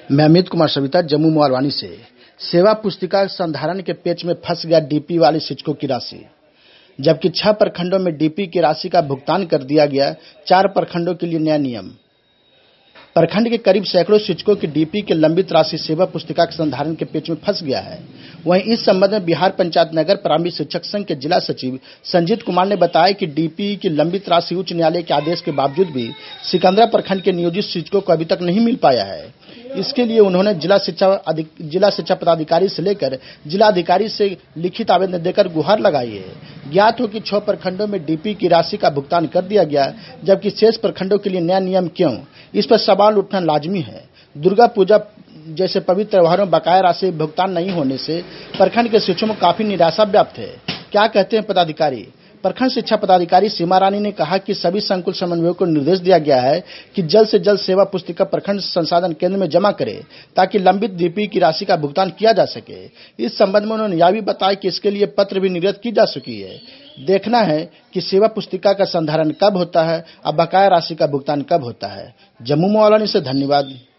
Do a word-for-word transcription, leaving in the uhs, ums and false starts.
मैं अमित कुमार सविता जम्मू मोहालवानी से। सेवा पुस्तिका संधारण के पेच में फंस गया डीपी वाले शिक्षकों की राशि। जबकि छह प्रखंडों में डीपी की राशि का भुगतान कर दिया गया, चार प्रखंडों के लिए नया नियम। प्रखंड के करीब सैकड़ों शिक्षकों की डीपी की लंबित राशि सेवा पुस्तिका के संधारण के पेच में फंस गया है। वहीं इस संबंध में बिहार पंचायत नगर प्रारंभिक शिक्षक संघ के जिला सचिव संजीत कुमार ने बताया कि डीपी की लंबित राशि उच्च न्यायालय के आदेश के बावजूद भी सिकंदरा प्रखंड के नियोजित शिक्षकों को अभी तक नहीं मिल पाया है। इसके लिए उन्होंने जिला शिक्षा जिला शिक्षा पदाधिकारी से लेकर जिला अधिकारी से लिखित आवेदन देकर गुहार लगाई है। ज्ञात हो कि छह प्रखंडों में डीपी की राशि का भुगतान कर दिया गया, जबकि शेष प्रखंडों के लिए नया नियम क्यों, इस पर सवाल उठना लाजमी है। दुर्गा पूजा जैसे पवित्र त्योहारों में बकाया राशि भुगतान नहीं होने से प्रखंड के शिक्षकों में काफी निराशा व्याप्त है। क्या कहते हैं पदाधिकारी? प्रखंड शिक्षा पदाधिकारी सीमा रानी ने कहा कि सभी संकुल समन्वयों को निर्देश दिया गया है कि जल्द से जल्द सेवा पुस्तिका प्रखंड संसाधन केंद्र में जमा करें, ताकि लंबित डीपी की राशि का भुगतान किया जा सके। इस संबंध में उन्होंने यह भी बताया कि इसके लिए पत्र भी निर्गत की जा चुकी है। देखना है कि सेवा पुस्तिका का संधारण कब होता है और बकाया राशि का भुगतान कब होता है। जम्मू मोहालवानी से धन्यवाद।